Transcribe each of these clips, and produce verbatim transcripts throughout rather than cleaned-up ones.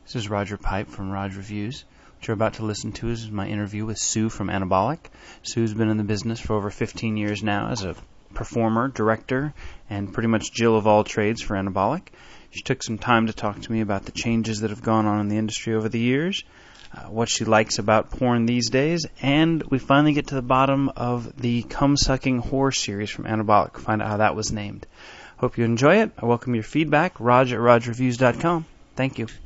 This is Roger Pipe from Rog Reviews. What you're about to listen to is my interview with Sue from Anabolic. Sue's been in the business for over fifteen years now as a performer, director, and pretty much Jill of all trades for Anabolic. She took some time to talk to me about the changes that have gone on in the industry over the years, uh, what she likes about porn these days, and we finally get to the bottom of the cum-sucking whore series from Anabolic, find out how that was named. Hope you enjoy it. I welcome your feedback. Rog at rog reviews dot com. Thank you.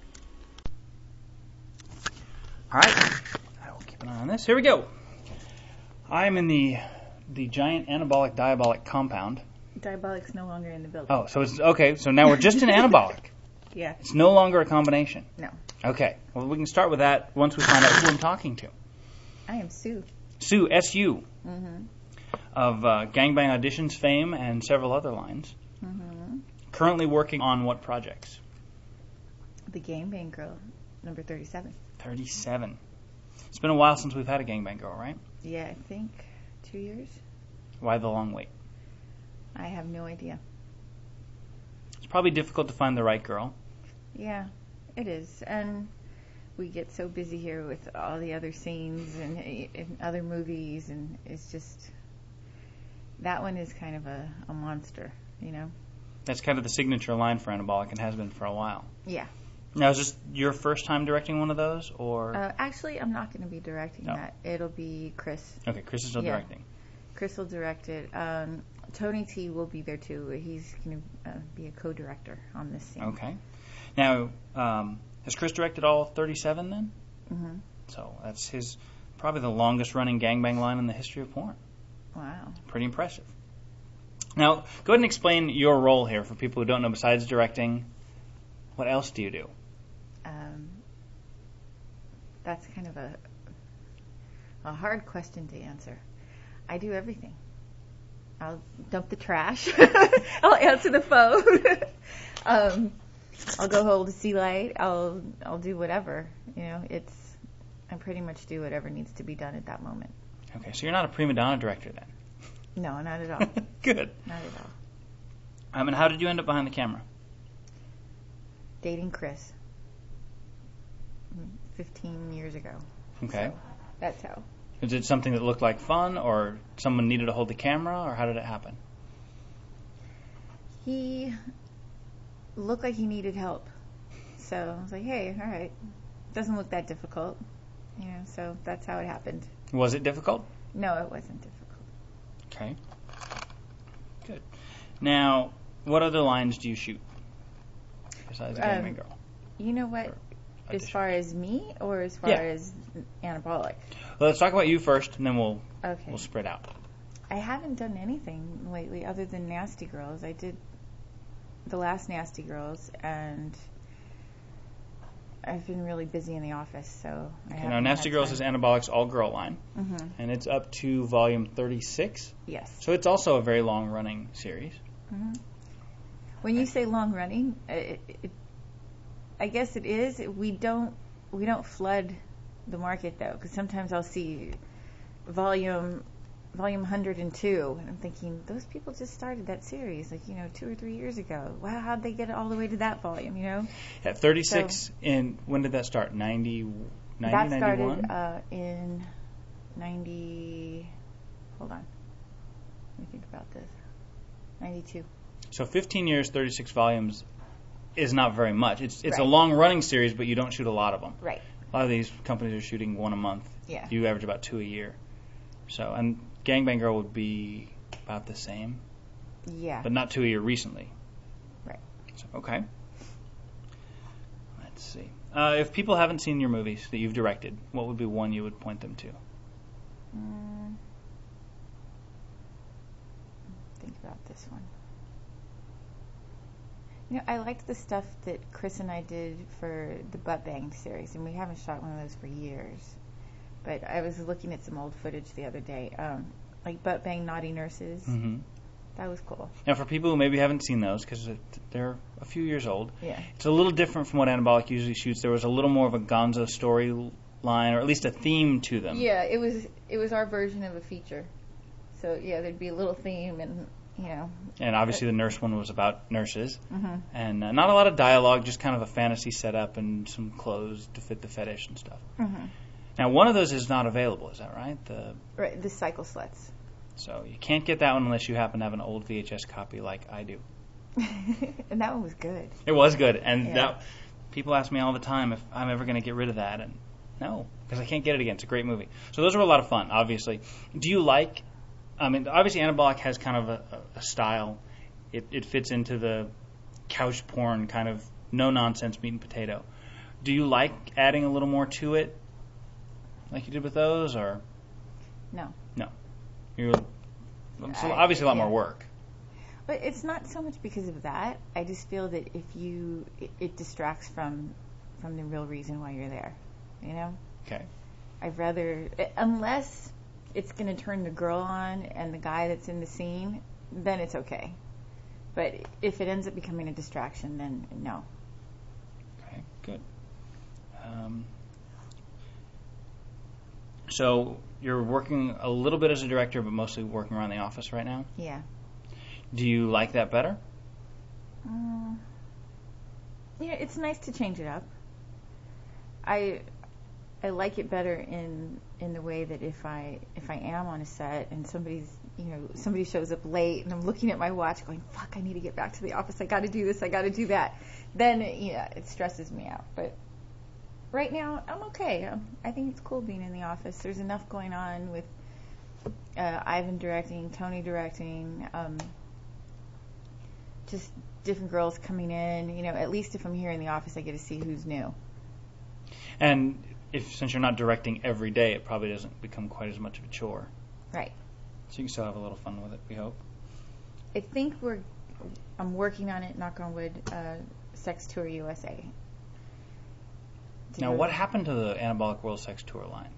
All right, I will keep an eye on this. Here we go. I'm in the the giant anabolic diabolic compound. Diabolic's no longer in the building. Oh, so it's okay. So now we're just in anabolic. Yeah. It's no longer a combination. No. Okay. Well, we can start with that once we find out who I'm talking to. I am Sue. Sue, S U, Mm-hmm. of uh, Gangbang Auditions fame and several other lines. Mm-hmm. Currently working on what projects? The Gangbang Girl, number thirty-seven. thirty-seven. It's been a while since we've had a Gangbang Girl, right? Yeah, I think two years. Why the long wait? I have no idea. It's probably difficult to find the right girl. Yeah, it is. And we get so busy here with all the other scenes and, and other movies, and it's just, that one is kind of a, a monster, you know? That's kind of the signature line for Anabolic and has been for a while. Yeah. Now, is this your first time directing one of those, or? Uh, actually, I'm not going to be directing No. that. It'll be Chris. Okay, Chris is still Yeah. directing. Chris will direct it. Um, Tony T will be there too. He's going to uh, be a co-director on this scene. Okay. Now, um, has Chris directed all thirty-seven then? Mm-hmm. So that's his, probably the longest running gangbang line in the history of porn. Wow. Pretty impressive. Now, go ahead and explain your role here for people who don't know. Besides directing, what else do you do? Um, that's kind of a a hard question to answer. I do everything. I'll dump the trash. I'll answer the phone. um, I'll go hold a sea light. I'll I'll do whatever. You know, it's I pretty much do whatever needs to be done at that moment. Okay, so you're not a prima donna director then? No, not at all. Good. Not at all. Um, and how did you end up behind the camera? Dating Chris. fifteen years ago. Okay. So that's how. Is it something that looked like fun, or someone needed to hold the camera, or how did it happen? He looked like he needed help. So I was like, hey, all right. Doesn't look that difficult. You know, so that's how it happened. Was it difficult? No, it wasn't difficult. Okay. Good. Now, what other lines do you shoot besides Um, Gangbang Girl? You know what? As Audition. far as me or as far Yeah. as Anabolic? Well, let's talk about you first, and then we'll Okay. we'll spread out. I haven't done anything lately other than Nasty Girls. I did the last Nasty Girls, and I've been really busy in the office, so I Okay, haven't now, Nasty had Girls time. is Anabolic's all-girl line, Mm-hmm. and it's up to volume thirty-six. Yes. So it's also a very long-running series. Mm-hmm. When you say long running, it, it, I guess it is. We don't we don't flood the market though, because sometimes I'll see volume volume one hundred two, and I'm thinking those people just started that series like you know two or three years ago. Wow, how'd they get all the way to that volume? You know, At thirty-six, in when did that start? ninety, ninety, that started ninety-one? uh, in ninety. Hold on, let me think about this. ninety-two. So fifteen years, thirty-six volumes is not very much. It's it's a Right. long-running series, but you don't shoot a lot of them. Right. A lot of these companies are shooting one a month. Yeah. You average about two a year. So, and Gangbang Girl would be about the same, Yeah. but not two a year recently. Right. So, okay. Let's see. Uh, if people haven't seen your movies that you've directed, what would be one you would point them to? Mm. Think about this one. You know, I liked the stuff that Chris and I did for the Butt Bang series, and we haven't shot one of those for years. But I was looking at some old footage the other day, um, like Butt Bang Naughty Nurses. Mm-hmm. That was cool. Now, for people who maybe haven't seen those, because they're a few years old, Yeah. it's a little different from what Anabolic usually shoots. There was a little more of a Gonzo storyline, or at least a theme to them. Yeah, it was it was our version of a feature. So yeah, there'd be a little theme, and you know. And obviously the nurse one was about nurses. Mm-hmm. And uh, not a lot of dialogue, just kind of a fantasy setup and some clothes to fit the fetish and stuff. Mm-hmm. Now, one of those is not available, is that right? The Right, the Cycle Sluts. So you can't get that one unless you happen to have an old V H S copy like I do. And that one was good. It was good. And Yeah. that people ask me all the time if I'm ever going to get rid of that. And no, because I can't get it again. It's a great movie. So those were a lot of fun, obviously. Do you like, I mean, obviously Anabolic has kind of a, a style. It, it fits into the couch porn kind of no-nonsense meat and potato. Do you like adding a little more to it like you did with those, or? No. No. You're, it's I- obviously a lot yeah. more work. But it's not so much because of that. I just feel that if you, it, it distracts from, from the real reason why you're there. You know? Okay. I'd rather, unless it's going to turn the girl on and the guy that's in the scene, then it's okay. But if it ends up becoming a distraction, then no. Okay, good. Um, so you're working a little bit as a director, but mostly working around the office right now. Yeah. Do you like that better? Um, yeah, it's nice to change it up. I I like it better in in the way that if I if I am on a set and somebody's you know somebody shows up late and I'm looking at my watch going, fuck, I need to get back to the office, I got to do this, I got to do that, then yeah, it stresses me out. But right now I'm okay. Um, I think it's cool being in the office. There's enough going on with uh, Ivan directing, Tony directing, um, just different girls coming in. You know, at least if I'm here in the office, I get to see who's new. And if since you're not directing every day, it probably doesn't become quite as much of a chore. Right. So you can still have a little fun with it, we hope. I think we're. I'm working on it. Knock on wood. Uh, Sex Tour U S A. To Now, go- what happened to the Anabolic World Sex Tour line?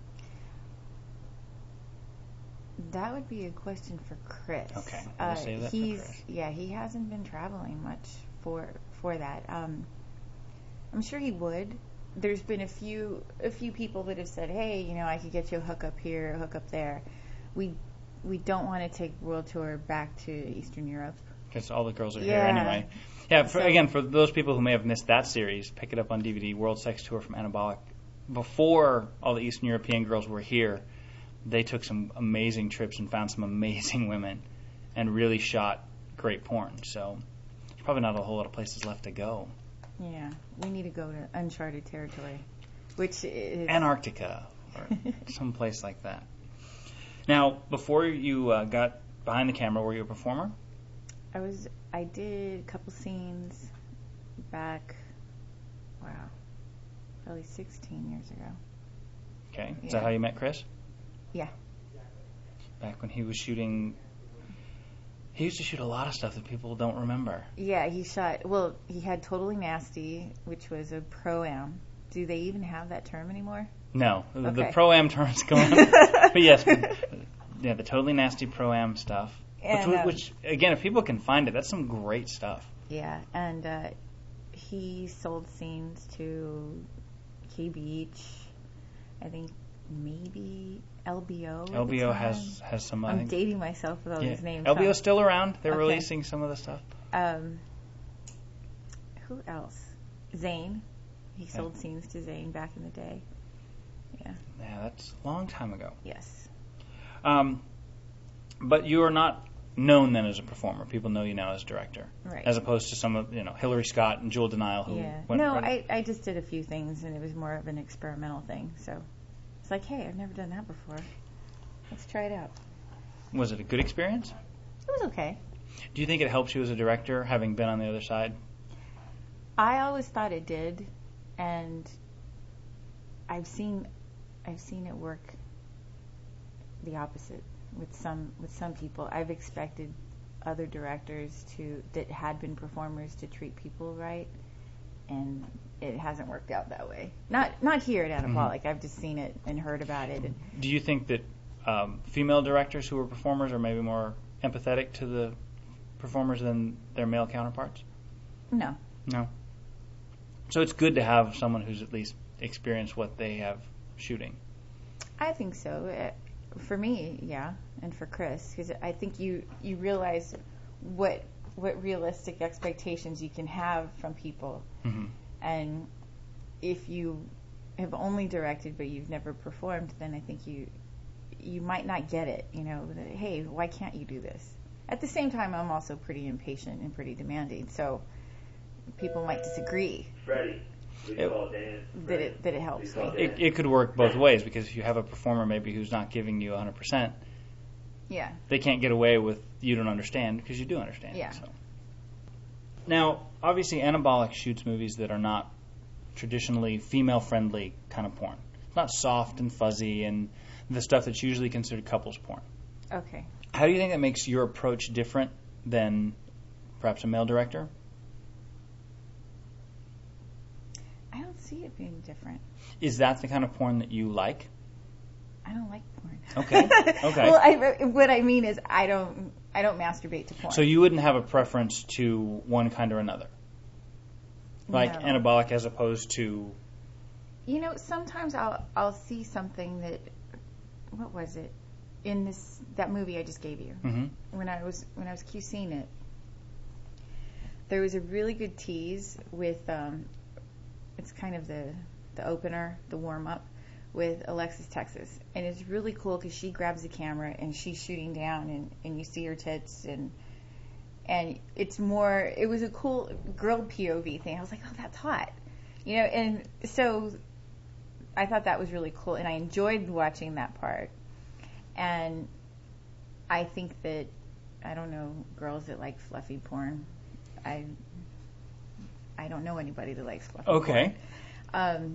That would be a question for Chris. Okay, we'll Uh, save that for he's Chris. yeah. He hasn't been traveling much for for that. Um, I'm sure he would. There's been a few a few people that have said, hey, you know, I could get you a hookup here, a hookup there. We we don't want to take World Tour back to Eastern Europe. Because all the girls are Yeah. here anyway. Yeah, for, So- again, for those people who may have missed that series, pick it up on D V D, World Sex Tour from Anabolic. Before all the Eastern European girls were here, they took some amazing trips and found some amazing women and really shot great porn. So there's probably not a whole lot of places left to go. Yeah, we need to go to uncharted territory, which is Antarctica or some place like that. Now, before you uh, got behind the camera, were you a performer? I was. I did a couple scenes back. Wow, probably sixteen years ago. Okay. Is Yeah. that how you met Chris? Yeah. Back when he was shooting... He used to shoot a lot of stuff that people don't remember. Yeah, he shot. Well, he had Totally Nasty, which was a pro-am. Do they even have that term anymore? No, the Okay. Pro-Am term's gone. But yes, yeah, the Totally Nasty Pro-Am stuff. And, which, um, which, again, if people can find it, that's some great stuff. Yeah, and uh, he sold scenes to Key Beach. I think maybe L B O. at the L B O time. has, has some, I I'm think... dating myself with all yeah. these names. L B O's huh? still around. They're Okay. releasing some of the stuff. Um, who else? Zane. He sold scenes to Zane back in the day. Yeah. Yeah, that's a long time ago. Yes. Um, but you are not known then as a performer. People know you now as a director. Right. As opposed to some of, you know, Hillary Scott and Jewel Denial who Yeah. went No, right- I, I just did a few things, and it was more of an experimental thing. So it's like, hey, I've never done that before. Let's try it out. Was it a good experience? It was okay. Do you think it helps you as a director, having been on the other side? I always thought it did, and I've seen I've seen it work the opposite with some with some people. I've expected other directors to that had been performers to treat people right, and it hasn't worked out that way. Not not here at Anabolic. Mm-hmm. I've just seen it and heard about it. And Do you think that um, female directors who are performers are maybe more empathetic to the performers than their male counterparts? no, No. So it's good to have someone who's at least experienced what they have shooting. I think so. Uh, For me, yeah, and for Chris, because I think you you realize what what realistic expectations you can have from people. Mm-hmm. And if you have only directed but you've never performed, then I think you you might not get it. You know, that, hey, why can't you do this? At the same time, I'm also pretty impatient and pretty demanding, so people might disagree. Freddie. We It- call Dan. That it that it helps me. It, it could work both ways, because if you have a performer maybe who's not giving you one hundred percent, Yeah. they can't get away with you don't understand, because you do understand. Yeah. So. Now, obviously, Anabolic shoots movies that are not traditionally female-friendly kind of porn. It's not soft and fuzzy and the stuff that's usually considered couples porn. Okay. How do you think that makes your approach different than perhaps a male director? I don't see it being different. Is that the kind of porn that you like? I don't like porn. Okay. Okay. Well, I, what I mean is I don't I don't masturbate to porn. So you wouldn't have a preference to one kind or another? Like No. Anabolic as opposed to... You know, sometimes I'll I'll see something that, what was it, in this that movie I just gave you. Mm-hmm. When I was when I was QCing it, there was a really good tease with um, it's kind of the the opener, the warm up with Alexis Texas, and it's really cool because she grabs the camera and she's shooting down, and, and you see her tits, and and it's more. It was a cool girl P O V thing. I was like, oh, that's hot, you know, and so I thought that was really cool, and I enjoyed watching that part. And I think that, I don't know, girls that like fluffy porn, I I don't know anybody that likes fluffy Okay. porn. Um,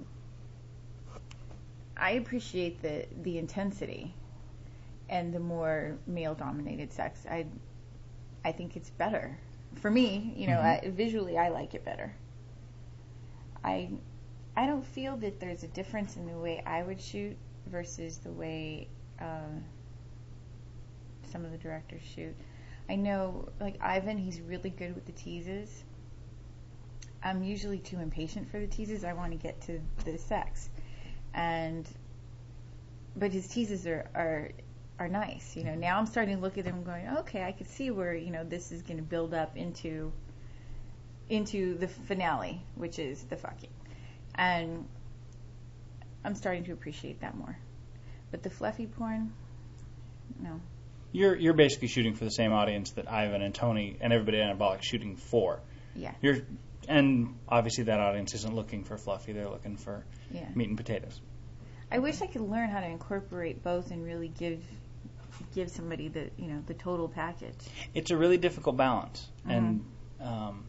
I appreciate the, the intensity and the more male-dominated sex. I I think it's better. For me, you know, Mhm. I, visually I like it better. I I don't feel that there's a difference in the way I would shoot versus the way uh, some of the directors shoot. I know, like Ivan, he's really good with the teases. I'm usually too impatient for the teases. I want to get to the sex, and but his teases are are are nice. You know, now I'm starting to look at them, going, okay, I can see where you know this is going to build up into into the finale, which is the fucking. And I'm starting to appreciate that more. But the fluffy porn, no. You're you're basically shooting for the same audience that Ivan and Tony and everybody at Anabolic shooting for. Yeah. You're and obviously that audience isn't looking for fluffy, they're looking for Yeah. meat and potatoes. I wish I could learn how to incorporate both and really give give somebody the you know the total package. It's a really difficult balance, Mhm. and um,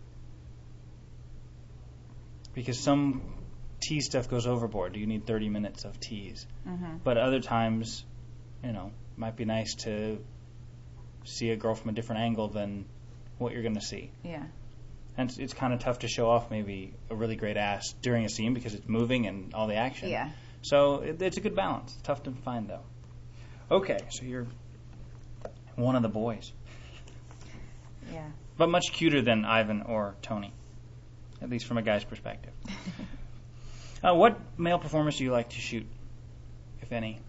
because some tease stuff goes overboard. You need thirty minutes of tease, Mm-hmm. but other times, you know, it might be nice to see a girl from a different angle than what you're going to see. Yeah. And it's, it's kind of tough to show off maybe a really great ass during a scene because it's moving and all the action. Yeah. So it, it's a good balance. It's tough to find, though. Okay, so you're one of the boys. Yeah. But much cuter than Ivan or Tony, at least from a guy's perspective. uh, what male performers do you like to shoot, if any?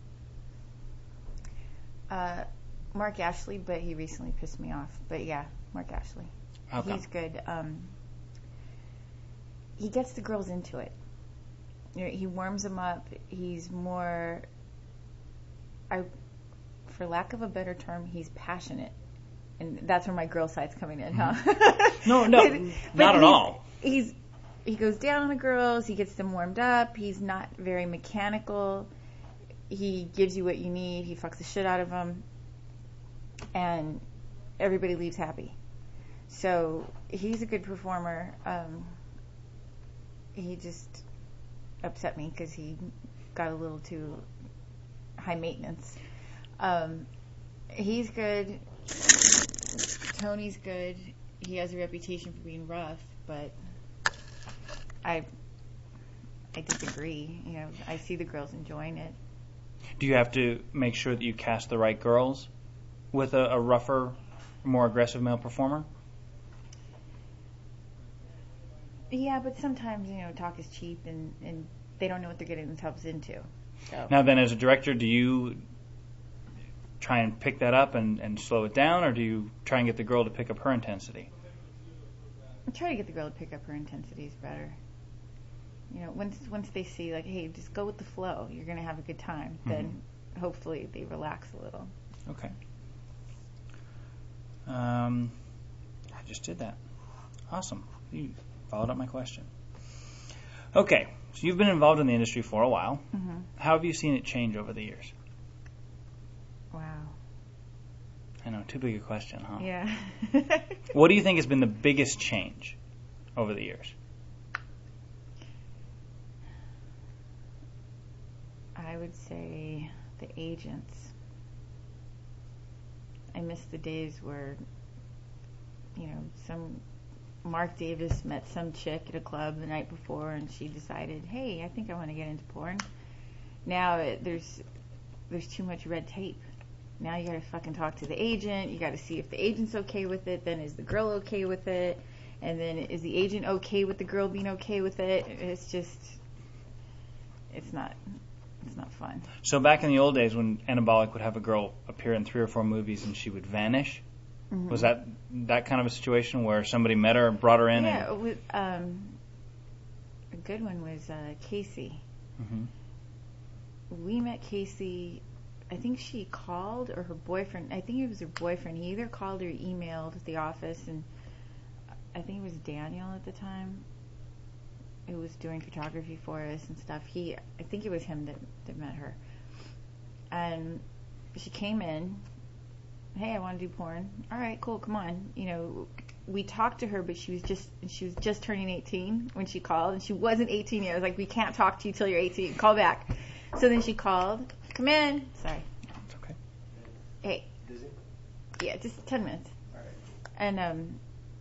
Uh, Mark Ashley, but he recently pissed me off. But yeah, Mark Ashley. How come? He's good. Um, he gets the girls into it. You know, he warms them up. He's more, I, for lack of a better term, he's passionate. And that's where my girl side's coming in, huh? No, no, But- but not at he's- all. He's he goes down on the girls. He gets them warmed up. He's not very mechanical. He gives you what you need. He fucks the shit out of them, and everybody leaves happy. So he's a good performer. Um, he just upset me because he got a little too high maintenance. Um, he's good. Tony's good. He has a reputation for being rough, but I I disagree. You know, I see the girls enjoying it. Do you have to make sure that you cast the right girls with a, a rougher, more aggressive male performer? Yeah, but sometimes, you know, talk is cheap and, and they don't know what they're getting themselves into. So Now then, as a director, do you try and pick that up and, and slow it down, or do you try and get the girl to pick up her intensity? I try to get the girl to pick up her intensities better. You know, once once they see, like, hey, just go with the flow, you're going to have a good time, mm-hmm. then hopefully they relax a little. Okay. Um, I just did that. Awesome. You followed up my question. Okay, so you've been involved in the industry for a while. Mm-hmm. How have you seen it change over the years? Wow. I know, too big a question, huh? Yeah. What do you think has been the biggest change over the years? I would say the agents. I miss the days where, you know, some Mark Davis met some chick at a club the night before and she decided, hey, I think I want to get into porn. Now it, there's there's too much red tape. Now you got to fucking talk to the agent. You got to see if the agent's okay with it. Then is the girl okay with it? And then is the agent okay with the girl being okay with it? It's just, it's not, it's not fun. So back in the old days when Anabolic would have a girl appear in three or four movies and she would vanish, mm-hmm. was that that kind of a situation where somebody met her and brought her in? Yeah, and... with, um, a good one was uh, Casey. Mm-hmm. We met Casey. I think she called, or her boyfriend, I think it was her boyfriend, he either called or emailed the office, and I think it was Daniel at the time who was doing photography for us and stuff. He, I think it was him that, that met her. And she came in, hey, I want to do porn. All right, cool, come on. You know, we talked to her, but she was just she was just turning eighteen when she called, and she wasn't eighteen yet. I was like, we can't talk to you till you're eighteen. Call back. So then she called. Come in. Sorry. It's okay. Hey. Busy? Yeah, just ten minutes. All right. And um,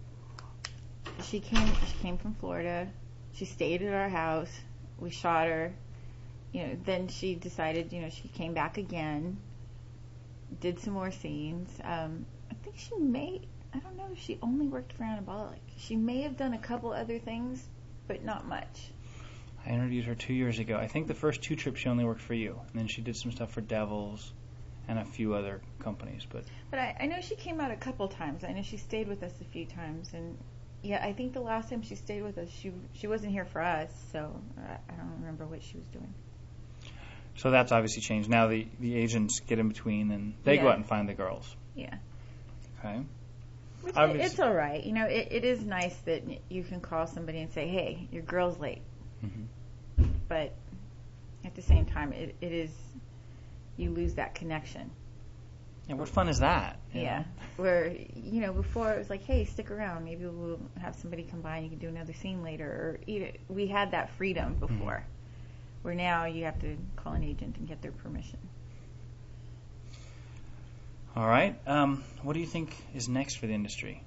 she came. She came from Florida. She stayed at our house. We shot her. You know. Then she decided. You know, she came back again. Did some more scenes. Um, I think she may. I don't know if she only worked for Anabolic. She may have done a couple other things, but not much. I interviewed her two years ago. I think the first two trips she only worked for you, and then she did some stuff for Devils and a few other companies. But but I, I know she came out a couple times. I know she stayed with us a few times, and yeah, I think the last time she stayed with us, she she wasn't here for us, so I, I don't remember what she was doing. So that's obviously changed. Now the, the agents get in between, and they yeah. go out and find the girls. Yeah. Okay. Which Obviously. It's all right. You know, it, it is nice that you can call somebody and say, hey, your girl's late. Mm-hmm. But at the same time, it, it is, you lose that connection. Yeah, what fun is that? Yeah. know? Where, you know, before it was like, hey, stick around. Maybe we'll have somebody come by and you can do another scene later. Or either, we had that freedom before. Mm-hmm. Where now you have to call an agent and get their permission. All right. Um, what do you think is next for the industry?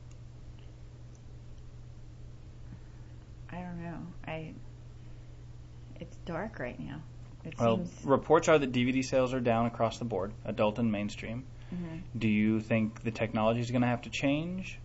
I don't know. I... It's dark right now. It well, seems... reports are that D V D sales are down across the board, adult and mainstream. Mm-hmm. Do you think the technology is going to have to change?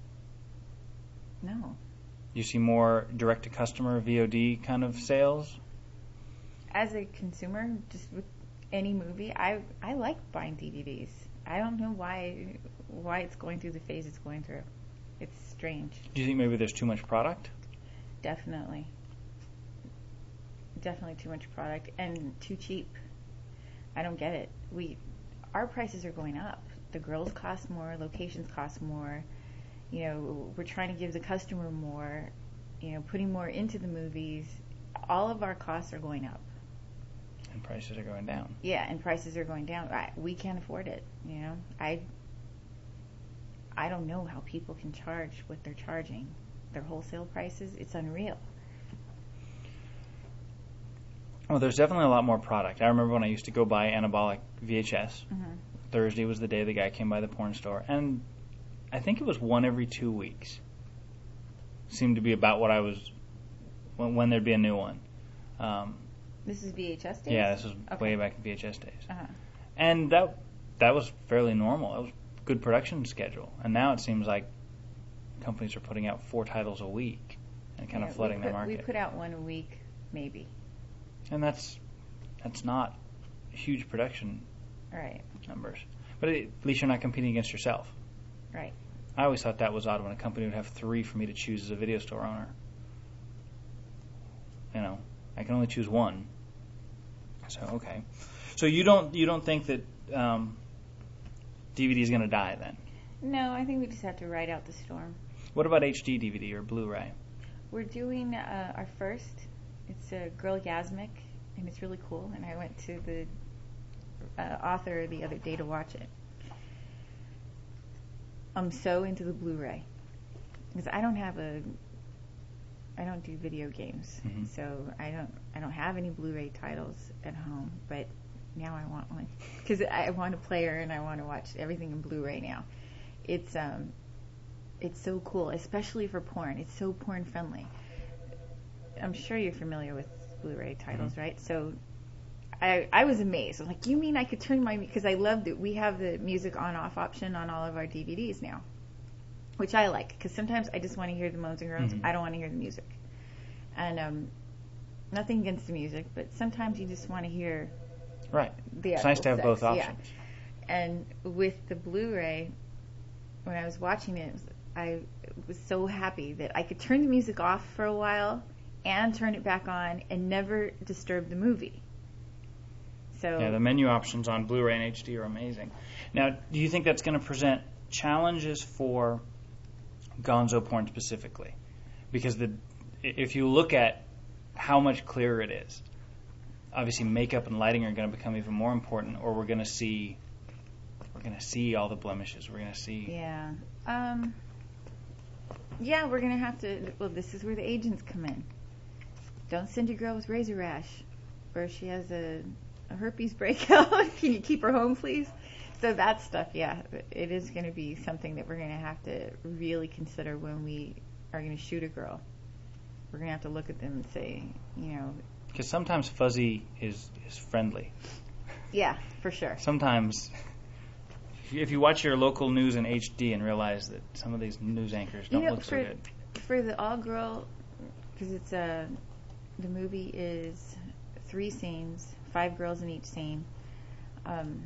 No. You see more direct-to-customer V O D kind of sales? As a consumer, just with any movie, I I like buying D V Ds. I don't know why why it's going through the phase it's going through. It's strange. Do you think maybe there's too much product? Definitely. Definitely too much product and too cheap. I don't get it. We, our prices are going up. The girls cost more, locations cost more. You know, we're trying to give the customer more, you know, putting more into the movies. All of our costs are going up. And prices are going down. Yeah, and prices are going down. I, we can't afford it, you know. I I don't know how people can charge what they're charging. Their wholesale prices, it's unreal. Well, there's definitely a lot more product. I remember when I used to go buy Anabolic V H S. Mm-hmm. Thursday was the day the guy came by the porn store. And I think it was one every two weeks. Seemed to be about what I was, when, when there'd be a new one. Um, this is V H S days? Yeah, this was okay. way back in V H S days. Uh-huh. And that that was fairly normal. It was a good production schedule. And now it seems like companies are putting out four titles a week and kind yeah, of flooding we put, the market. We put out one a week, maybe. And that's that's not a huge production Right. numbers. But it, at least you're not competing against yourself. Right. I always thought that was odd when a company would have three for me to choose as a video store owner. You know, I can only choose one. So okay. So you don't you don't think that um, D V D is going to die then? No, I think we just have to ride out the storm. What about H D D V D or Blu-ray? We're doing uh, our first. It's a Girl Gasmic, and it's really cool. And I went to the uh, author the other day to watch it. I'm so into the Blu-ray because I don't have a. I don't do video games, mm-hmm. so I don't. I don't have any Blu-ray titles at home. But now I want one because I want a player and I want to watch everything in Blu-ray now. It's um, it's so cool, especially for porn. It's so porn friendly. I'm sure you're familiar with Blu-ray titles, mm-hmm. right? So. I, I was amazed. I was like, you mean I could turn my... Because I love that we have the music on-off option on all of our D V Ds now, which I like. Because sometimes I just want to hear the moans and groans. Mm-hmm. I don't want to hear the music. And um, nothing against the music, but sometimes you just want to hear... Right. The it's nice to have sex. both options. Yeah. And with the Blu-ray, when I was watching it, I was so happy that I could turn the music off for a while and turn it back on and never disturb the movie. So yeah, the menu options on Blu-ray and H D are amazing. Now, do you think that's going to present challenges for gonzo porn specifically? Because the if you look at how much clearer it is, obviously makeup and lighting are going to become even more important, or we're going to see we're going to see all the blemishes. We're going to see. Yeah. Um, yeah, we're going to have to. Well, this is where the agents come in. Don't send your girl with razor rash, or she has a. A herpes breakout. Can you keep her home, please? So that stuff, yeah, it is going to be something that we're going to have to really consider when we are going to shoot a girl. We're going to have to look at them and say, you know... Because sometimes fuzzy is, is friendly. Yeah, for sure. Sometimes, if you, if you watch your local news in H D and realize that some of these news anchors don't you know, look for, so good. For the all-girl, because it's a... The movie is three scenes... Five girls in each scene. Um,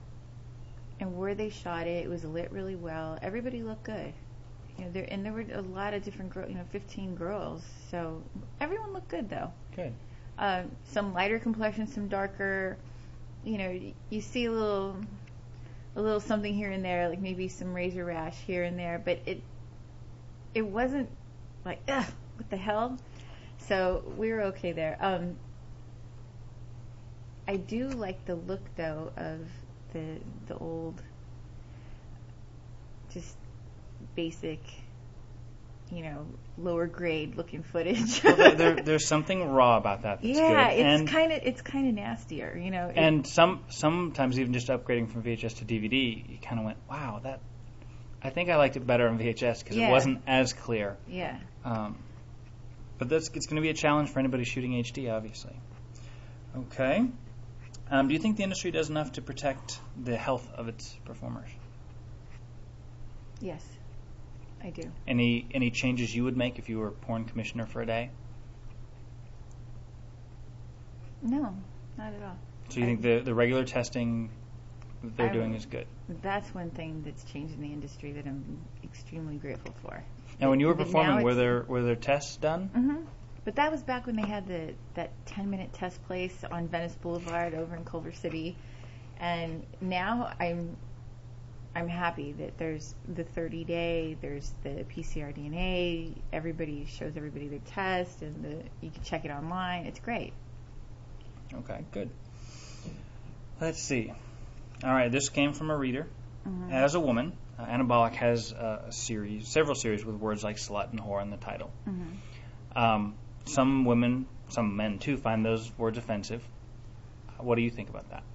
and where they shot it, it was lit really well. Everybody looked good. You know, there and there were a lot of different girls, you know, fifteen girls. So everyone looked good, though. Good. Uh, some lighter complexion, some darker. You know, you see a little, a little something here and there, like maybe some razor rash here and there. But it, it wasn't like, ugh, what the hell? So we were okay there. Um, I do like the look, though, of the the old, just basic, you know, lower grade looking footage. Well, there, there, there's something raw about that. That's yeah, good. it's kind of it's kind of nastier, you know. And some sometimes even just upgrading from V H S to D V D, you kind of went, wow, that. I think I liked it better on V H S because yeah. it wasn't as clear. Yeah. Um, but that's it's going to be a challenge for anybody shooting H D, obviously. Okay. Um, do you think the industry does enough to protect the health of its performers? Yes, I do. Any any changes you would make if you were porn commissioner for a day? No, not at all. So you I, think the, the regular testing that they're I, doing is good? That's one thing that's changed in the industry that I'm extremely grateful for. Now, when you were But performing, now were there were there tests done? Mm-hmm. But that was back when they had the that ten minute test place on Venice Boulevard over in Culver City, and now I'm I'm happy that there's the thirty day, there's the P C R D N A. Everybody shows everybody their test, and the you can check it online. It's great. Okay, good. Let's see. All right, this came from a reader. Mm-hmm. As a woman, uh, Anabolic has uh, a series, several series with words like slut and whore in the title. Mm-hmm. Um, some women, some men too, find those words offensive. What do you think about that?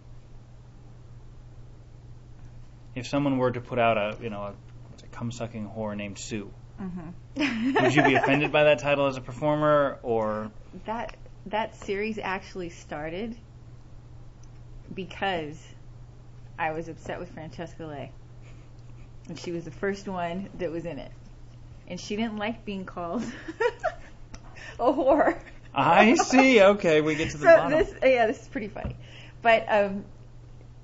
If someone were to put out a, you know, a, a cum-sucking whore named Sue, mm-hmm. would you be offended by that title as a performer, or that that series actually started because I was upset with Francesca Lay, and she was the first one that was in it, and she didn't like being called a whore. I see. Okay, we get to the so bottom. This, yeah, this is pretty funny, but um,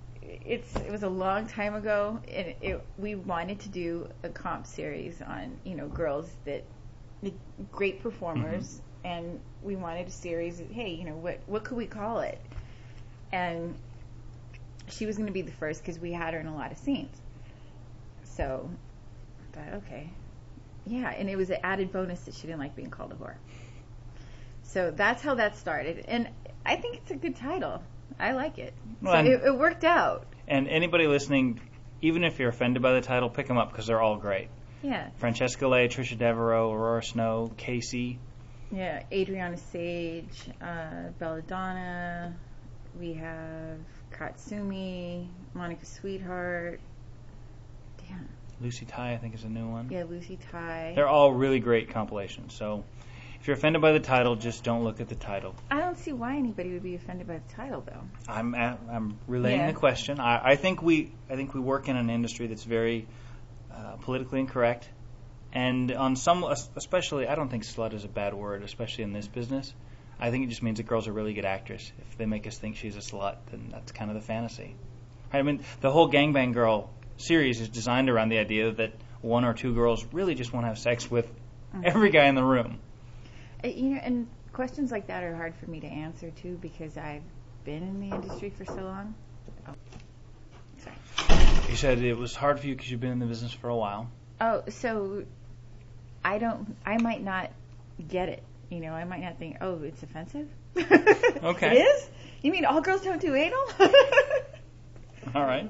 it's it was a long time ago, and it, we wanted to do a comp series on, you know, girls that great performers, mm-hmm. and we wanted a series of, hey, you know, what what could we call it? And she was going to be the first because we had her in a lot of scenes. So I thought, okay, yeah, and it was an added bonus that she didn't like being called a whore. So that's how that started, and I think it's a good title. I like it. Well, so it, it worked out. And anybody listening, even if you're offended by the title, pick them up because they're all great. Yeah. Francesca Leigh, Trisha Devereaux, Aurora Snow, Casey. Yeah, Adriana Sage, uh, Belladonna. We have Katsumi, Monica Sweetheart. Damn. Lucy Tai, I think, is a new one. Yeah, Lucy Tai. They're all really great compilations. So if you're offended by the title, just don't look at the title. I don't see why anybody would be offended by the title, though. I'm at, I'm relaying yeah. the question. I, I think we I think we work in an industry that's very uh, politically incorrect, and on some, especially, I don't think slut is a bad word, especially in this business. I think it just means a girl's a really good actress. If they make us think she's a slut, then that's kind of the fantasy. I mean, the whole Gangbang Girl series is designed around the idea that one or two girls really just want to have sex with mm-hmm. every guy in the room. You know, and questions like that are hard for me to answer too because I've been in the industry for so long. Oh, sorry. You said it was hard for you because you've been in the business for a while. Oh, so I don't. I might not get it. You know, I might not think, oh, it's offensive. Okay. It is? You mean all girls don't do anal? All right.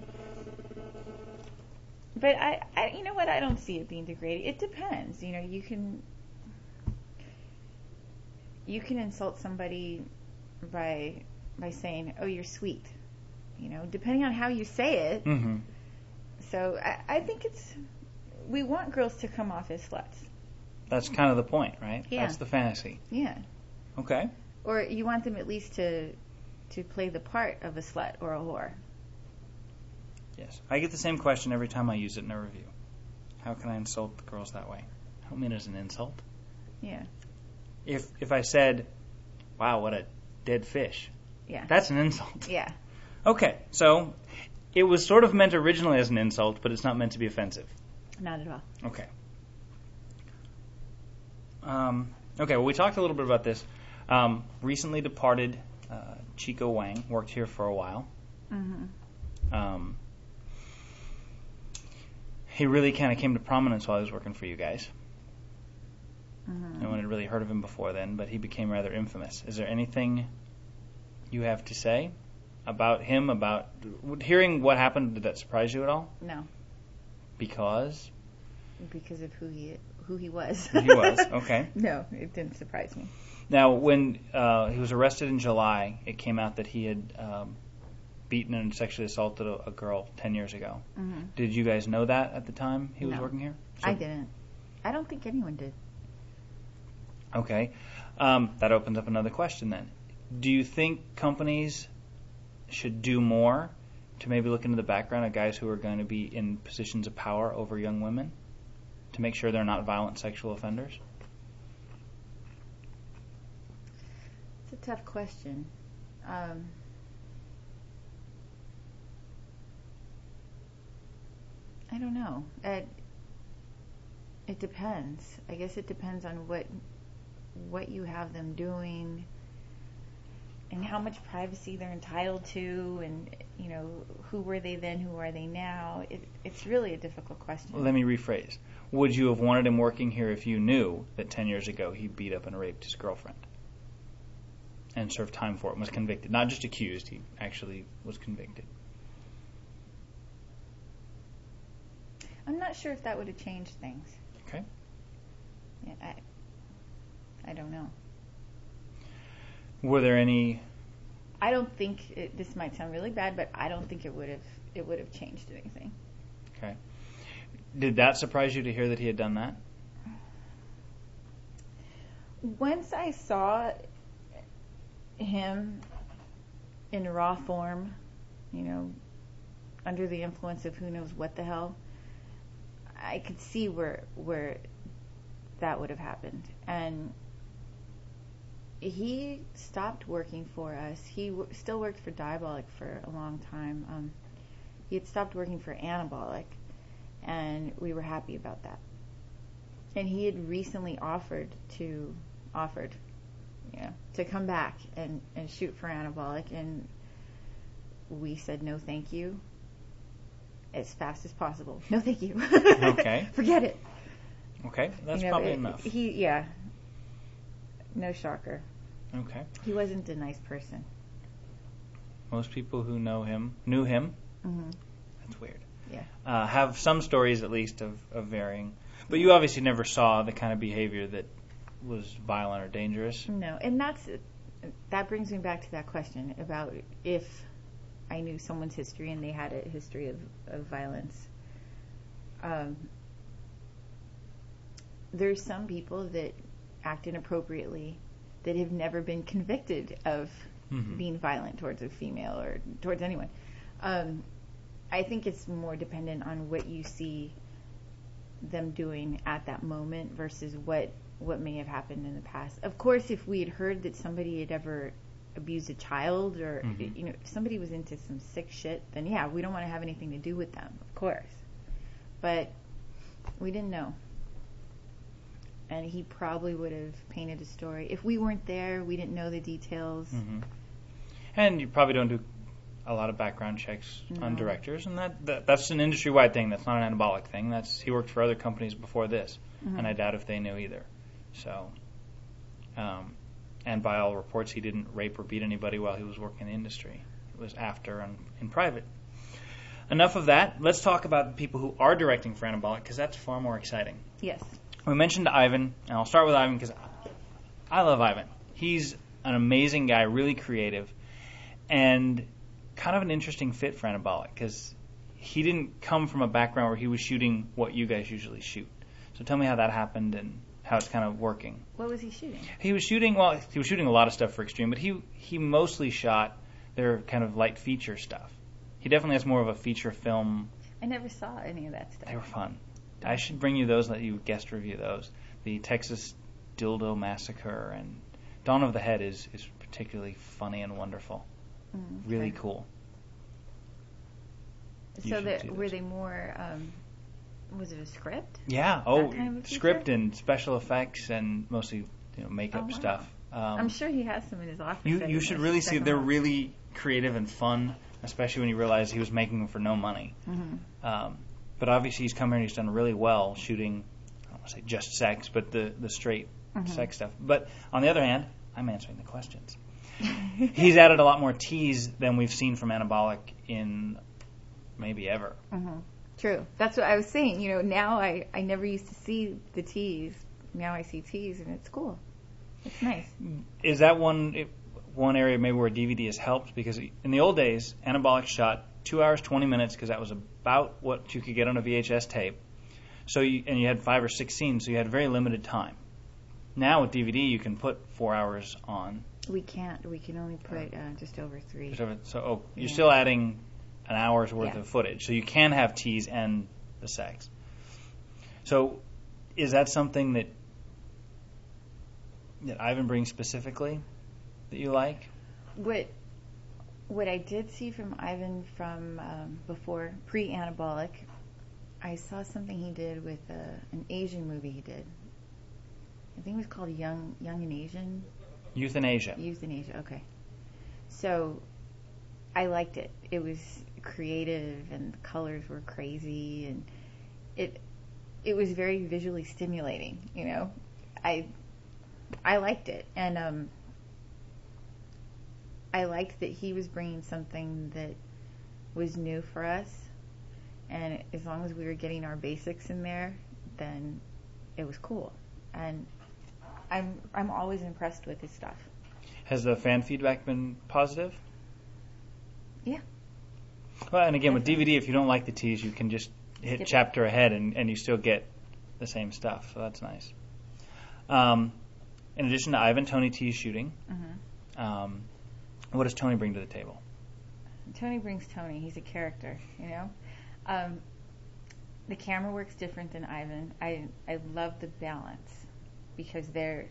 But I, I, you know what? I don't see it being degrading. It depends. You know, you can. You can insult somebody by by saying, "Oh, you're sweet," you know, depending on how you say it. Mm-hmm. So I, I think it's we want girls to come off as sluts. That's kind of the point, right? Yeah. That's the fantasy. Yeah. Okay. Or you want them at least to to play the part of a slut or a whore. Yes. I get the same question every time I use it in a review. How can I insult the girls that way? I don't mean it as an insult. Yeah. If if I said, wow, what a dead fish. Yeah. That's an insult. Yeah. Okay, so it was sort of meant originally as an insult, but it's not meant to be offensive. Not at all. Okay. Um, okay, well, we talked a little bit about this. Um, recently departed uh, Chico Wang, worked here for a while. Mm-hmm. Um, he really kind of came to prominence while he was working for you guys. Mm-hmm. No one had really heard of him before then, but he became rather infamous. Is there anything you have to say about him, about hearing what happened? Did that surprise you at all? No. Because? Because of who he who he was. Who he was, okay. No, it didn't surprise me. Now, when uh, he was arrested in July, it came out that he had um, beaten and sexually assaulted a, a girl ten years ago. Mm-hmm. Did you guys know that at the time he was no. working here? So, I didn't. I don't think anyone did. Okay. Um, that opens up another question then. Do you think companies should do more to maybe look into the background of guys who are going to be in positions of power over young women to make sure they're not violent sexual offenders? It's a tough question. Um, I don't know. It, it depends. I guess it depends on what what you have them doing and how much privacy they're entitled to, and you know, who were they then, who are they now? It, it's really a difficult question. Well, let me rephrase. Would you have wanted him working here if you knew that ten years ago he beat up and raped his girlfriend and served time for it and was convicted? Not just accused, he actually was convicted. I'm not sure if that would have changed things. Okay. Yeah, I, I don't know. Were there any? I don't think it, this might sound really bad, but I don't think it would have it would have changed anything. Okay. Did that surprise you to hear that he had done that? Once I saw him in raw form, you know, under the influence of who knows what the hell, I could see where where that would have happened. And he stopped working for us. He w- still worked for Diabolic for a long time. Um, He had stopped working for Anabolic, and we were happy about that. And he had recently offered to offered, you know, to come back and, and shoot for Anabolic, and we said no, thank you, as fast as possible. No, thank you. Okay. Forget it. Okay, that's You know, probably it- enough. He, yeah. No shocker. Okay. He wasn't a nice person. Most people who know him, knew him, hmm that's weird, Yeah. uh, have some stories at least of, of varying. But you obviously never saw the kind of behavior that was violent or dangerous. No, and that's that brings me back to that question about if I knew someone's history and they had a history of, of violence. Um, there's some people that act inappropriately that have never been convicted of Mhm. being violent towards a female or towards anyone. Um, I think it's more dependent on what you see them doing at that moment versus what what may have happened in the past. Of course, if we had heard that somebody had ever abused a child or Mhm. you know if somebody was into some sick shit, then yeah, we don't want to have anything to do with them, of course. But we didn't know. And he probably would have painted a story. If we weren't there, we didn't know the details. hmm And you probably don't do a lot of background checks on No. directors, and that, that that's an industry-wide thing. That's not an Anabolic thing. That's he worked for other companies before this, Mhm. and I doubt if they knew either. So, um, and by all reports, he didn't rape or beat anybody while he was working in the industry. It was after and in private. Enough of that. Let's talk about the people who are directing for Anabolic, because that's far more exciting. Yes. We mentioned Ivan, and I'll start with Ivan because I love Ivan. He's an amazing guy, really creative, and kind of an interesting fit for Anabolic because he didn't come from a background where he was shooting what you guys usually shoot. So tell me how that happened and how it's kind of working. What was he shooting? He was shooting, well, he was shooting a lot of stuff for Extreme, but he he mostly shot their kind of light feature stuff. He definitely has more of a feature film. I never saw any of that stuff. They were fun. I should bring you those, let you guest review those. The Texas Dildo Massacre and Dawn of the Head is, is particularly funny and wonderful. Mm, Really okay. cool. You So should that, see were those. they more? Um, was it a script? Yeah. Oh, kind of a feature? script and special effects and mostly you know makeup Oh, wow. stuff. Um, I'm sure he has some in his office. you I you just should must really check see. them They're out. really creative and fun, especially when you realize he was making them for no money. Mhm. Um, but obviously he's come here and he's done really well shooting. I don't want to say just sex, but the the straight Mhm. sex stuff. But on the other hand, I'm answering the questions. He's added a lot more tease than we've seen from Anabolic in maybe ever. Mhm. True. That's what I was saying. You know, now I, I never used to see the teas. Now I see teas, and it's cool. It's nice. Is that one it, one area maybe where D V D has helped? Because in the old days, Anabolic shot two hours, twenty minutes, because that was about what you could get on a V H S tape. So you, and you had five or six scenes, so you had very limited time. Now with D V D, you can put four hours on. We can't. We can only put uh, just over three. Just over- So oh, you're Yeah. still adding an hour's worth Yeah. of footage, so you can have tease and the sex. So is that something that that Ivan brings specifically that you like? What what I did see from Ivan from um, before pre-anabolic, I saw something he did with uh, an Asian movie he did. I think it was called Young Young and Asian. Euthanasia. Euthanasia. Okay. So I liked it. It was creative and the colors were crazy and it it was very visually stimulating. You know, I I liked it and um. I liked that he was bringing something that was new for us, and as long as we were getting our basics in there, then it was cool. And I'm I'm always impressed with his stuff. Has the fan feedback been positive? Yeah. Well, and again, with D V D, if you don't like the tease, you can just hit Skip it. chapter ahead and, and you still get the same stuff, so that's nice. Um, in addition to Ivan, Tony T is shooting. Mm-hmm. Um, what does Tony bring to the table? Tony brings Tony. He's a character, you know. Um, the camera works different than Ivan. I I love the balance because they're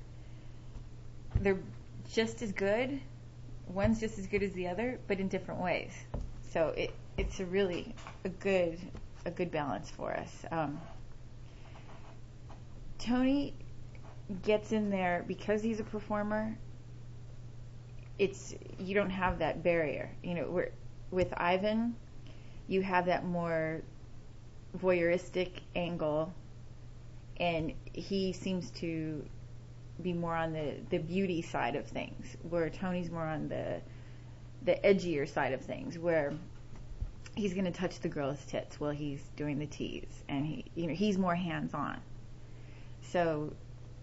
they're just as good. One's just as good as the other, but in different ways. So it it's a really a good a good balance for us. Um, Tony gets in there because he's a performer. It's you don't have that barrier, you know. We're, with Ivan, you have that more voyeuristic angle, and he seems to be more on the, the beauty side of things, where Tony's more on the the edgier side of things, where he's going to touch the girl's tits while he's doing the tease, and he you know he's more hands on. So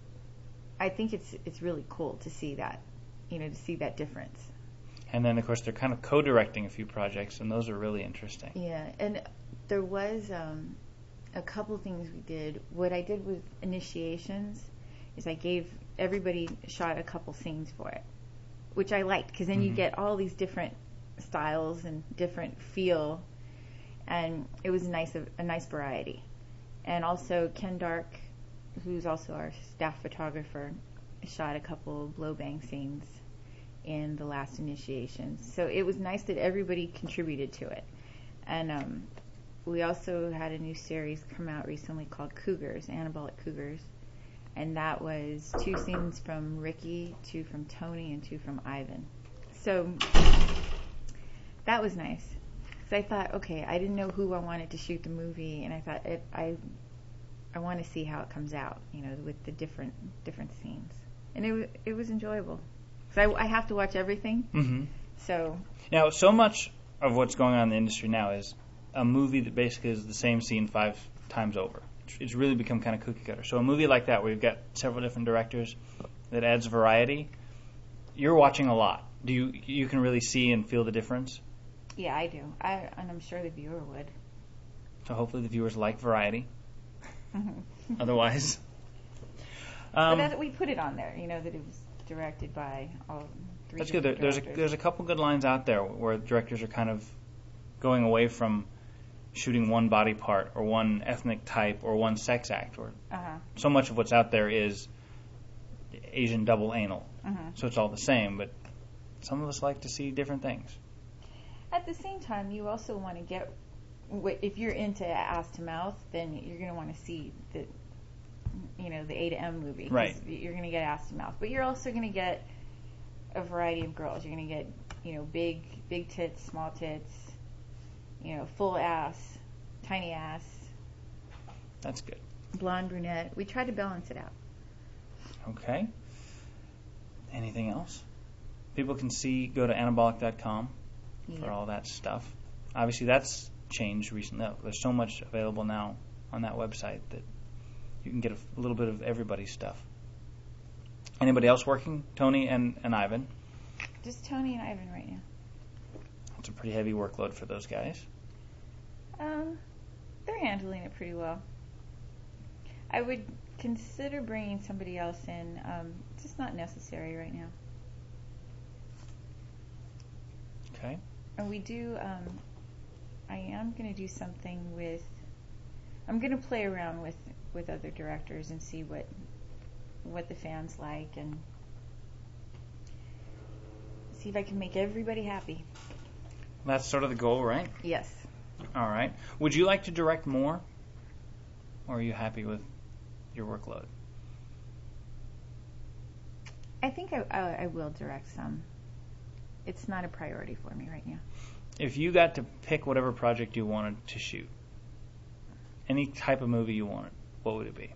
I think it's it's really cool to see that, you know, to see that difference. And then, of course, they're kind of co-directing a few projects, and those are really interesting. Yeah, and there was um, a couple things we did. What I did with Initiations is I gave everybody shot a couple scenes for it, which I liked, because then mm-hmm. you get all these different styles and different feel, and it was a nice a nice variety. And also Ken Dark, who's also our staff photographer, shot a couple blow bang scenes in the last Initiation. So it was nice that everybody contributed to it. And um, we also had a new series come out recently called Cougars, Anabolic Cougars. And that was two scenes from Ricky, two from Tony, and two from Ivan. So that was nice. So I thought, okay, I didn't know who I wanted to shoot the movie, and I thought it, I I want to see how it comes out, you know, with the different different scenes. And it it was enjoyable. So I, I have to watch everything. Mm-hmm. So now, so much of what's going on in the industry now is a movie that basically is the same scene five times over. It's really become kind of cookie cutter. So a movie like that, where you've got several different directors, that adds variety. You're watching a lot. Do you you can really see and feel the difference? Yeah, I do. I and I'm sure the viewer would. So hopefully the viewers like variety. Mm-hmm. Otherwise, um, but that, we put it on there. You know that it was directed by all three. That's good. There, there's a there's a couple good lines out there where directors are kind of going away from shooting one body part or one ethnic type or one sex act. Or uh-huh. so much of what's out there is Asian double anal. Uh-huh. So it's all the same, but some of us like to see different things. At the same time, you also want to get, if you're into ass to mouth, then you're going to want to see the, you know, the A to M movie. Right. You're going to get ass to mouth, but you're also going to get a variety of girls. You're going to get, you know, big, big tits, small tits, you know, full ass, tiny ass. That's good. Blonde, brunette. We try to balance it out. Okay. Anything else? People can see, go to anabolic dot com yeah. for all that stuff. Obviously, that's changed recently. There's so much available now on that website that you can get a, a little bit of everybody's stuff. Anybody else working? Tony and, and Ivan? Just Tony and Ivan right now. It's a pretty heavy workload for those guys. Um, they're handling it pretty well. I would consider bringing somebody else in. Um, it's just not necessary right now. Okay. And we do, um, I am going to do something with, I'm going to play around with, with other directors and see what what the fans like and see if I can make everybody happy. That's sort of the goal, right? Yes. All right. Would you like to direct more, or are you happy with your workload? I think I, I, I will direct some. It's not a priority for me right now. If you got to pick whatever project you wanted to shoot, any type of movie you wanted, what would it be?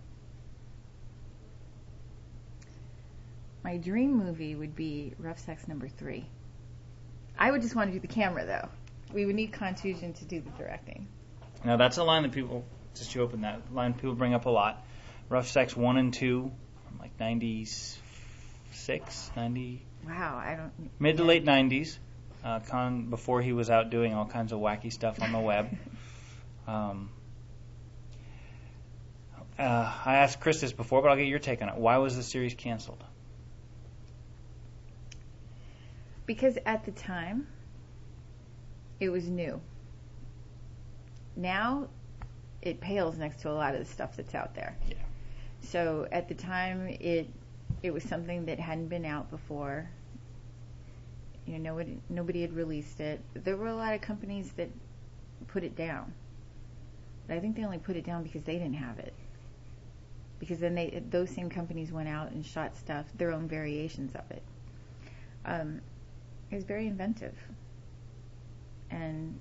My dream movie would be Rough Sex Number Three. I would just want to do the camera, though. We would need Contusion to do the directing. Now, that's a line that people, just you open that line, people bring up a lot. Rough Sex one and two, from like ninety-six, ninety Wow, I don't... Mid to late nineties, uh, Con, before he was out doing all kinds of wacky stuff on the web. Um, uh, I asked Chris this before, but I'll get your take on it. Why was the series canceled? Because at the time, it was new. Now, it pales next to a lot of the stuff that's out there. Yeah. So at the time, it it was something that hadn't been out before. You know, nobody, nobody had released it. There were a lot of companies that put it down. But I think they only put it down because they didn't have it. Because then they, those same companies went out and shot stuff, their own variations of it. Um, it was very inventive. And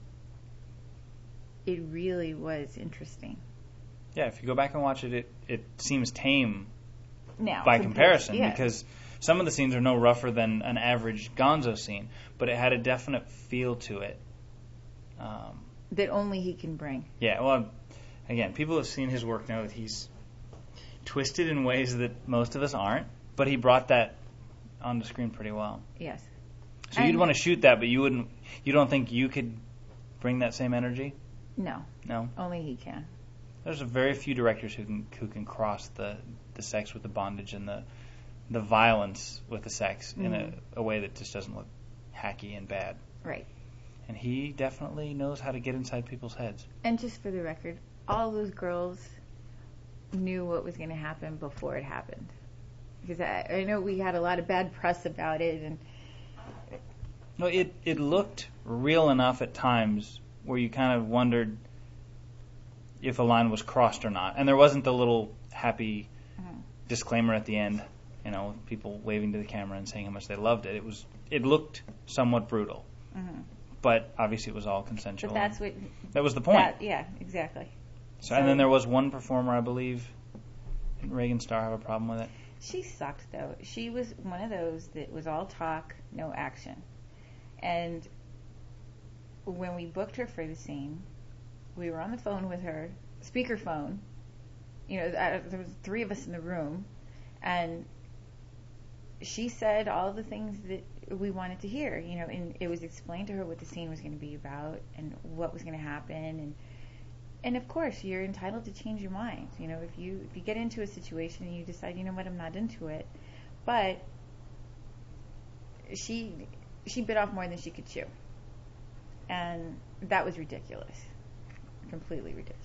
it really was interesting. Yeah, if you go back and watch it, it, it seems tame Now, by comparison, yeah. because some of the scenes are no rougher than an average Gonzo scene, but it had a definite feel to it. Um, that only he can bring. yeah, well, again, people have seen his work know that he's twisted in ways that most of us aren't, but he brought that on the screen pretty well. Yes. So And you'd want to shoot that, but you wouldn't. You don't think you could bring that same energy? No, No. only he can. There's a very few directors who can who can cross the, the sex with the bondage and the the violence with the sex mm-hmm. in a, a way that just doesn't look hacky and bad. Right. And he definitely knows how to get inside people's heads. And just for the record, all those girls knew what was going to happen before it happened. Because I, I know we had a lot of bad press about it, and no, it it looked real enough at times where you kind of wondered if a line was crossed or not. And there wasn't the little happy mm-hmm. disclaimer at the end, you know, with people waving to the camera and saying how much they loved it. It was it looked somewhat brutal. Mm-hmm. But obviously it was all consensual. But that's what... That was the point. That, yeah, exactly. So, so, and then there was one performer, I believe, didn't Reagan Starr have a problem with it? She sucked, though. She was one of those that was all talk, no action. And when we booked her for the scene, we were on the phone with her, speakerphone. You know, there was three of us in the room, and she said all the things that we wanted to hear. You know, and it was explained to her what the scene was going to be about and what was going to happen. And and of course, you're entitled to change your mind. You know, if you if you get into a situation and you decide, you know what, I'm not into it, but she she bit off more than she could chew. And that was ridiculous. Completely ridiculous.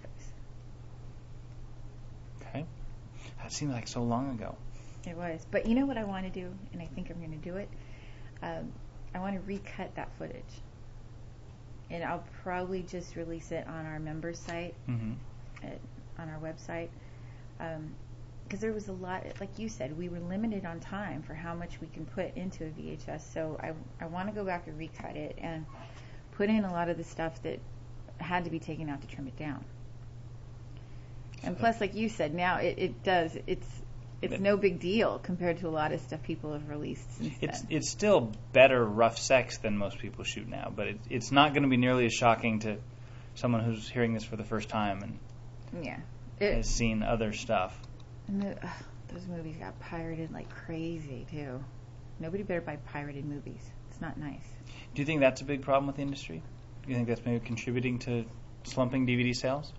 Okay. That seemed like so long ago. It was. But you know what I want to do, and I think I'm going to do it? Um, I want to recut that footage. And I'll probably just release it on our members site, mm-hmm. at, on our website. Because um, there was a lot, like you said, we were limited on time for how much we can put into a V H S. So I, I want to go back and recut it and put in a lot of the stuff that had to be taken out to trim it down. And plus, like you said, now it, it does, it's it's no big deal compared to a lot of stuff people have released since It's then. It's still better rough sex than most people shoot now, but it, it's not going to be nearly as shocking to someone who's hearing this for the first time and yeah. it, has seen other stuff. And the, uh, those movies got pirated like crazy, too. Nobody better buy pirated movies. It's not nice. Do you think that's a big problem with the industry? Do you think that's maybe contributing to slumping D V D sales?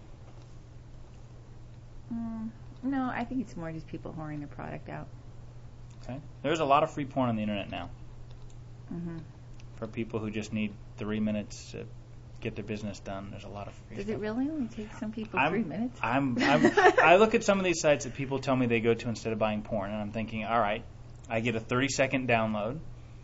Mm, no, I think it's more just people whoring their product out. Okay. There's a lot of free porn on the internet now. Mm-hmm. For people who just need three minutes to get their business done, there's a lot of free Does stuff. it really only take some people I'm, three minutes? I'm, I'm, I look at some of these sites that people tell me they go to instead of buying porn, and I'm thinking, all right, I get a thirty-second download.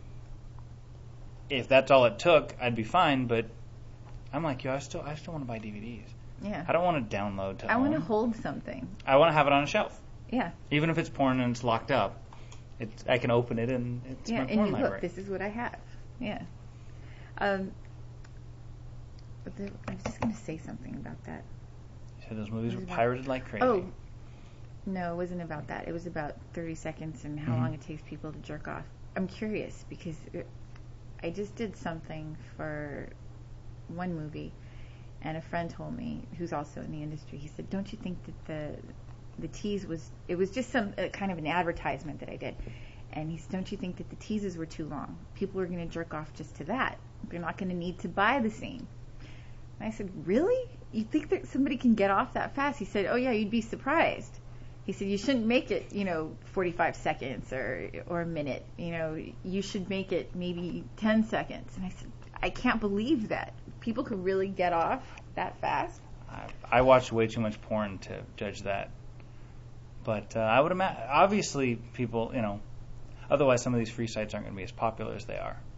If that's all it took, I'd be fine, but I'm like, yo, I still I still want to buy D V Ds. Yeah. I don't want to download to I own. want to hold something. I want to have it on a shelf. Yeah. Even if it's porn and it's locked up, it's, I can open it and it's yeah, my and porn you library. look, this is what I have. Yeah. Um, but the, I was just going to say something about that. You said those movies were about, pirated like crazy. Oh, no, it wasn't about that. It was about thirty seconds and how mm-hmm. long it takes people to jerk off. I'm curious because it, I just did something for one movie, and a friend told me, who's also in the industry, he said, don't you think that the the tease was, it was just some uh, kind of an advertisement that I did, and he said, don't you think that the teases were too long? People are going to jerk off just to that. They're not going to need to buy the scene. And I said, really? You think that somebody can get off that fast? He said, oh yeah, you'd be surprised. He said, you shouldn't make it, you know, forty-five seconds or or a minute. You know, you should make it maybe ten seconds. And I said, I can't believe that. People could really get off that fast. I, I watch way too much porn to judge that. But uh, I would imagine, obviously, people, you know, otherwise some of these free sites aren't going to be as popular as they are.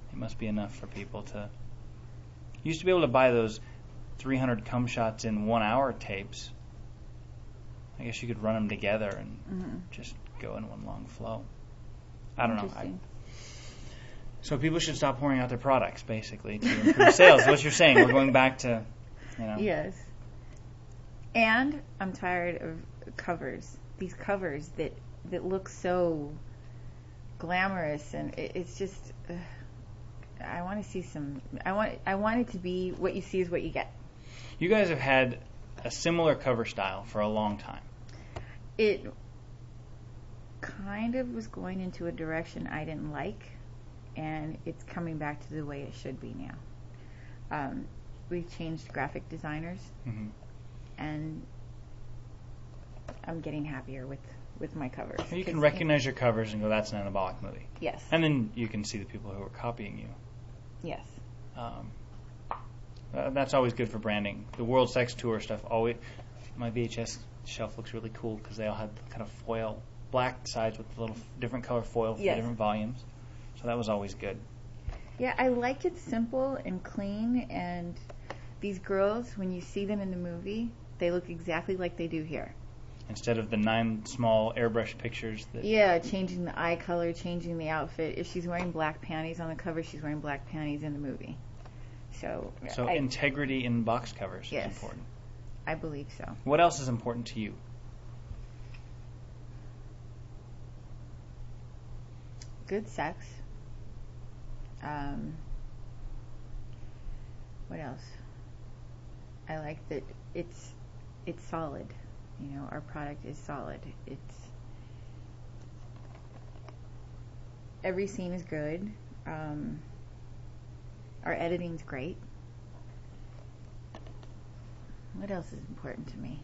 It must be enough for people to... You used to be able to buy those three hundred cum shots in one hour tapes. I guess you could run them together and Mm-hmm. just go in one long flow. I don't know. I, Interesting. so people should stop pouring out their products, basically, to improve sales. What you're saying, we're going back to, you know. Yes. And I'm tired of covers. These covers that, that look so glamorous, and it, it's just... Uh, I want to see some... I want I want it to be what you see is what you get. You guys have had a similar cover style for a long time. It kind of was going into a direction I didn't like, and it's coming back to the way it should be now. Um, we've changed graphic designers, Mm-hmm. and I'm getting happier with, with my covers. You can 'Cause- recognize your covers and go, that's an Anabolic movie. Yes. And then you can see the people who are copying you. Yes. Um, uh, that's always good for branding. The World Sex Tour stuff, always. My V H S shelf looks really cool because they all had kind of foil, black sides with a little different color foil for Yes. different volumes. So that was always good. Yeah, I like it simple and clean, and these girls, when you see them in the movie, they look exactly like they do here. Instead of the nine small airbrush pictures that Yeah, changing the eye color, changing the outfit. If she's wearing black panties on the cover, she's wearing black panties in the movie. So, So I, integrity in box covers Yes. is important. I believe so. What else is important to you? Good sex. Um, what else? I like that it's it's solid. You know, our product is solid. It's every scene is good. Um, our editing's great. What else is important to me?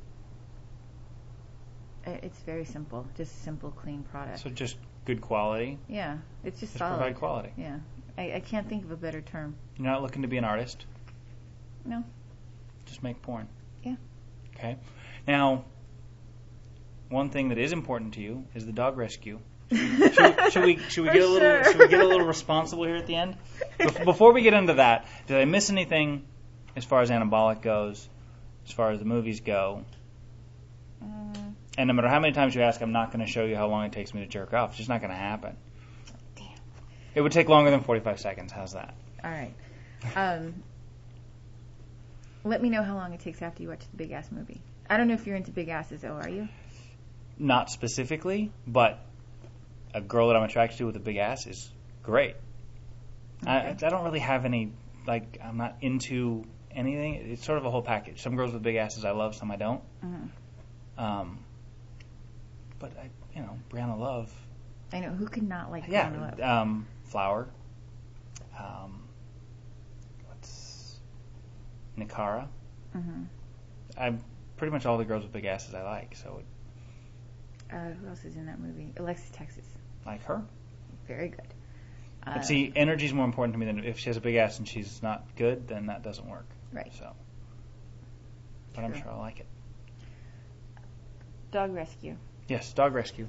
I- It's very simple. Just simple, clean product. So just good quality. Yeah, it's just Just solid. provide quality. Yeah, I, I can't think of a better term. You're not looking to be an artist. No. Just make porn. Yeah. Okay. Now, one thing that is important to you is the dog rescue. Should, should, should we should we For get a little sure. should we get a little responsible here at the end? Bef- Before we get into that, did I miss anything as far as Anabolic goes, as far as the movies go? Mm, And no matter how many times you ask, I'm not going to show you how long it takes me to jerk off. It's just not going to happen. damn. It would take longer than forty-five seconds. How's that? All right. Um, let me know how long it takes after you watch the Big Ass movie. I don't know if you're into big asses, though, are you? Not specifically, but a girl that I'm attracted to with a big ass is great. I, I don't really have any, like, I'm not into anything. It's sort of a whole package. Some girls with big asses I love, some I don't. Mm-hmm. Um, but, I, you know, Brianna Love. I know. Who could not like Yeah, Brianna Love? um, Flower. Um, what's Nikara. Mm-hmm. I'm pretty much all the girls with big asses I like, so it, Uh, who else is in that movie? Alexis Texas. like her. Very good. Uh, But see, energy is more important to me than if she has a big ass and she's not good, then that doesn't work. Right. So, but I'm True. sure I'll like it. Dog rescue. Yes, dog rescue.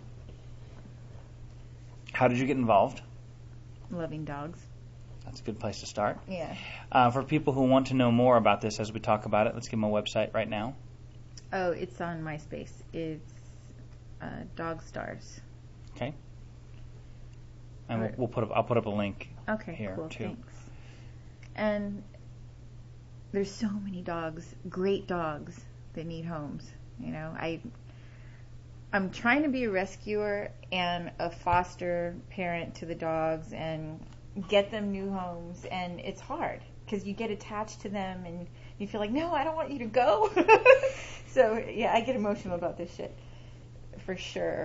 How did you get involved? Loving dogs. That's a good place to start. Yeah. Uh, for people who want to know more about this as we talk about it, let's give them a website right now. Oh, it's on MySpace. It's uh, Dog Stars. Okay. And we'll, Right. we'll put up. I'll put up a link. Okay, Here, cool. too. Thanks. And there's so many dogs, great dogs that need homes. You know, I I'm trying to be a rescuer and a foster parent to the dogs and get them new homes, and it's hard because you get attached to them and you feel like, no, I don't want you to go. So yeah, I get emotional about this shit for sure.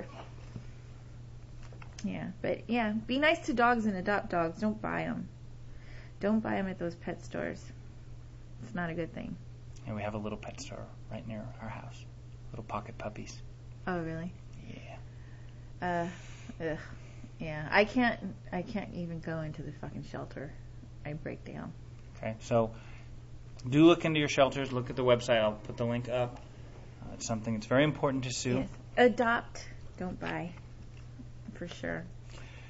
Yeah, but yeah, be nice to dogs and adopt dogs. Don't buy them. Don't buy them at those pet stores. It's not a good thing. And we have a little pet store right near our house. Little pocket puppies. Oh, really? Yeah. Uh, ugh. Yeah, I can't. I can't even go into the fucking shelter. I break down. Okay. So do look into your shelters. Look at the website. I'll put the link up. Uh, it's something that's very important to Sue. Yes. Adopt. Don't buy. For sure.